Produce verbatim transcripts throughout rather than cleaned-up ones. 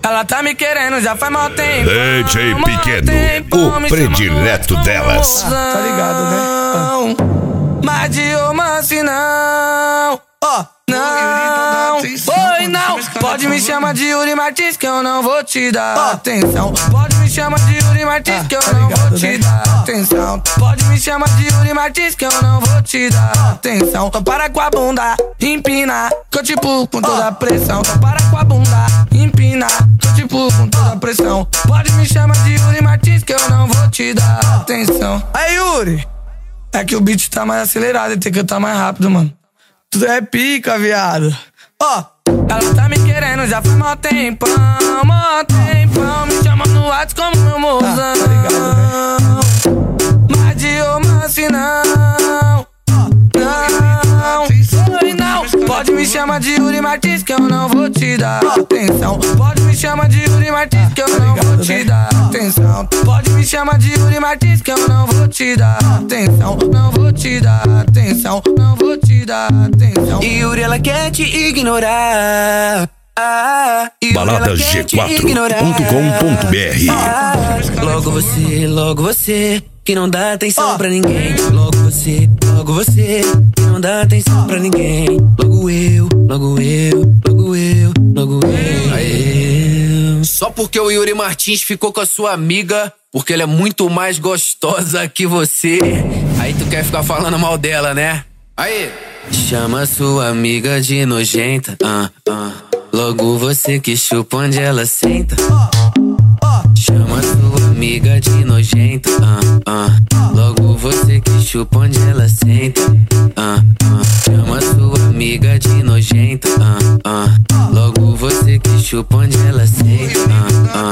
Ela tá me querendo já faz mal tempo. D J Pequeno, o predileto delas. Tá ligado, né? Mas de romance não. Ó, oh, não. Oi, não. Pode me chamar de Yuri Martins que eu não vou te dar atenção. Pode me chamar de Yuri Martins que eu não vou te dar atenção. Pode me chamar de Yuri Martins que eu não vou te dar atenção. Então para com a bunda, empina, que eu te pulo com toda a pressão. Então para com a bunda, empina, que eu te pulo com toda a pressão. Pode me chamar de Yuri Martins que eu não vou te dar atenção. Aí, Yuri, é que o beat tá mais acelerado e tem que cantar mais rápido, mano. Tudo é pica, viado. Ó, oh, ela tá me querendo já faz mó tempão, mó tempão. Me chama no WhatsApp como meu mozão. Ah, tá ligado, né? Mas de romance não. Não, oi não. Pode me chamar de Yuri Martins que eu não vou te dar atenção. Pode me chamar de Yuri Martins que eu não vou te dar atenção. Pode me chamar de Yuri Martins que eu não vou te dar atenção. Não vou te dar atenção, não vou te dar atenção. E Yuri, ela quer te ignorar. Ah, balada g quatro ponto com ponto b r. Ah, logo você, logo você, que não dá atenção pra ninguém. Logo você, logo você, que não dá atenção pra ninguém. Logo eu, logo eu, logo eu, logo eu. Aê. Só porque o Yuri Martins ficou com a sua amiga, porque ela é muito mais gostosa que você. Aí tu quer ficar falando mal dela, né? Aí, chama sua amiga de nojenta. Ah, ah. Logo você que chupa onde ela senta. Chama sua amiga de nojenta. Ah, ah. Logo você que chupa onde ela senta. Ah, ah. Chama sua amiga de nojenta. Ah, ah. Logo você que chupa onde ela senta. Ah,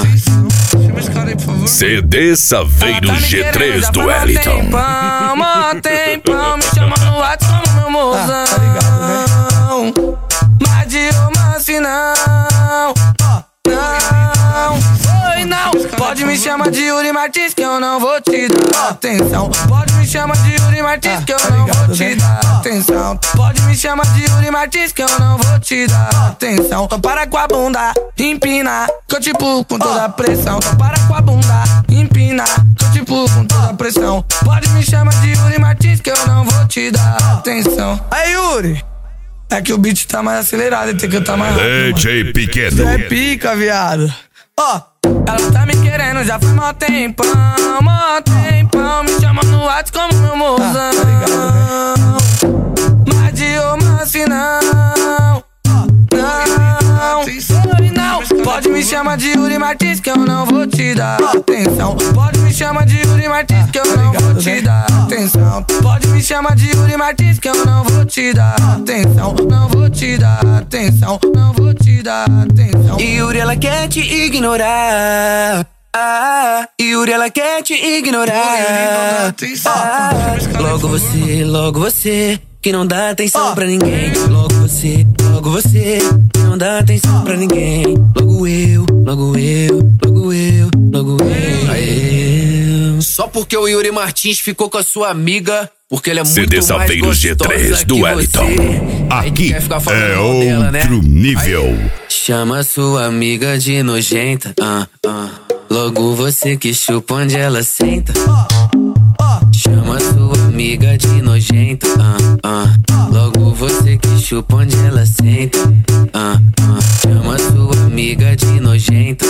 ah. C D Saveiro G três do Wellington. Tempão, mó tempão. Me chama no WhatsApp como meu mozão. Tá ligado, né? Mas de romance não. Não, oi não. Pode me chamar de Yuri Martins que eu não vou te dar atenção. Pode me chamar de Yuri Martins que eu não vou te dar atenção. Pode me chamar de Yuri Martins que eu não vou te dar atenção. Então para com a bunda, empina, que eu te pulo com toda a pressão. Então para com a bunda, empina, que eu te pulo com toda a pressão. Pode me chamar de Yuri Martins que eu não vou te dar atenção. Aí, Yuri, é que o beat tá mais acelerado e tem que cantar mais rápido. D J Pequeno, Tudo é pica, viado. Ó, oh, ela tá me querendo já faz mó tempão, mó tempão. Me chama no WhatsApp como meu mozão. Ah, tá ligado, né? Mas de romance não. Não, oi não. Pode me chamar de Yuri Martins que eu não vou te dar atenção. Pode me chamar de Yuri Martins que eu não vou te dar atenção. Pode me chamar de Yuri Martins que eu não vou te dar atenção. Não vou te dar atenção, não vou te dar atenção. E Yuri, ela quer te ignorar. Ah, Yuri, ela quer te ignorar. Ah, logo você, logo você, que não dá atenção pra ninguém. Logo você, logo você, que não dá atenção pra ninguém. Logo eu, logo eu, logo eu, logo eu. Aê. Só porque o Yuri Martins ficou com a sua amiga, porque ele é muito C D mais Saveiro gostosa G três do que Wellington. você. Aqui é mal dela, né? outro nível. Aí, chama sua amiga de nojenta. Ah, ah. Logo você que chupa onde ela senta. Chama sua amiga de nojenta. Ah, ah. Logo você que chupa onde ela senta. Ah, ah. Chama sua amiga de nojenta.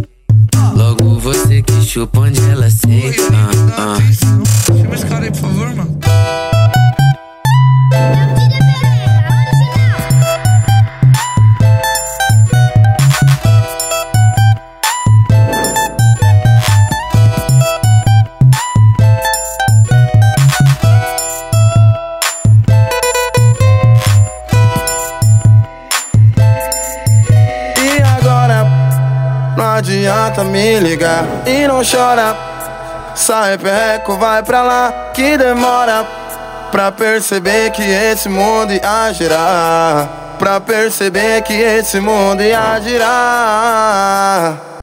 Logo você que chupa onde ela senta. Ah, ah. Chama esse cara aí, por favor, mano. Não adianta me ligar e não chora. Sai perreco, vai pra lá que demora. Pra perceber que esse mundo ia girar. Pra perceber que esse mundo ia girar.